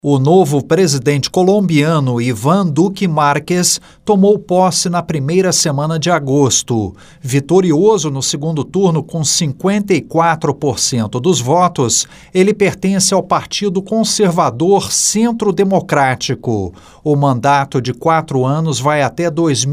O novo presidente colombiano Iván Duque Márquez tomou posse na primeira semana de agosto. Vitorioso no segundo turno com 54% dos votos, ele pertence ao Partido Conservador Centro Democrático. O mandato de 4 anos vai até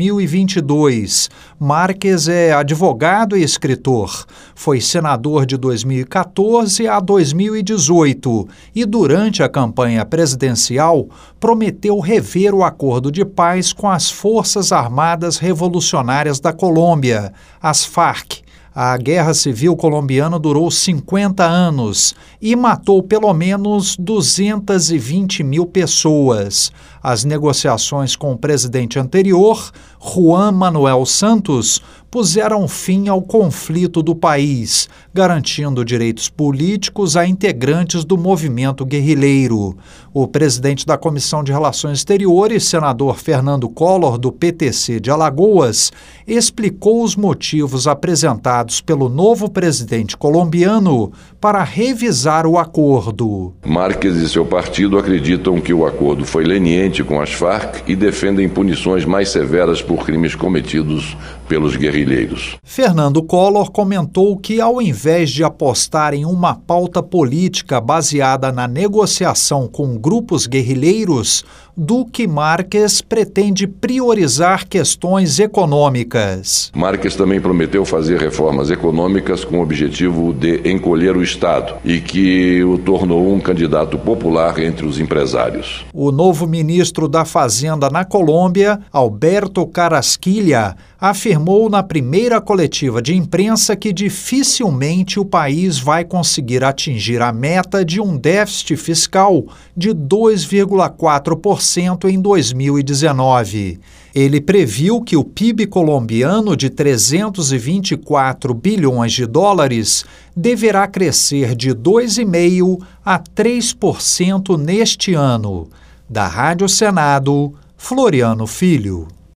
2022. Márquez é advogado e escritor. Foi senador de 2014 a 2018 e durante a campanha presidencial, prometeu rever o acordo de paz com as Forças Armadas Revolucionárias da Colômbia, as FARC. A Guerra Civil Colombiana durou 50 anos e matou pelo menos 220 mil pessoas. As negociações com o presidente anterior, Juan Manuel Santos, puseram fim ao conflito do país, garantindo direitos políticos a integrantes do movimento guerrilheiro. O presidente da Comissão de Relações Exteriores, senador Fernando Collor, do PTC de Alagoas, explicou os motivos apresentados pelo novo presidente colombiano para revisar o acordo. Márquez e seu partido acreditam que o acordo foi leniente com as FARC e defendem punições mais severas por crimes cometidos pelos guerrilheiros. Fernando Collor comentou que, ao invés de apostar em uma pauta política baseada na negociação com grupos guerrilheiros, Duque Márquez pretende priorizar questões econômicas. Márquez também prometeu fazer reformas econômicas com o objetivo de encolher o Estado e que o tornou um candidato popular entre os empresários. O novo ministro da Fazenda na Colômbia, Alberto Carrasquilla, afirmou na primeira coletiva de imprensa que dificilmente o país vai conseguir atingir a meta de um déficit fiscal de 2,4% em 2019. Ele previu que o PIB colombiano de 324 bilhões de dólares deverá crescer de 2,5% a 3% neste ano. Da Rádio Senado, Floriano Filho.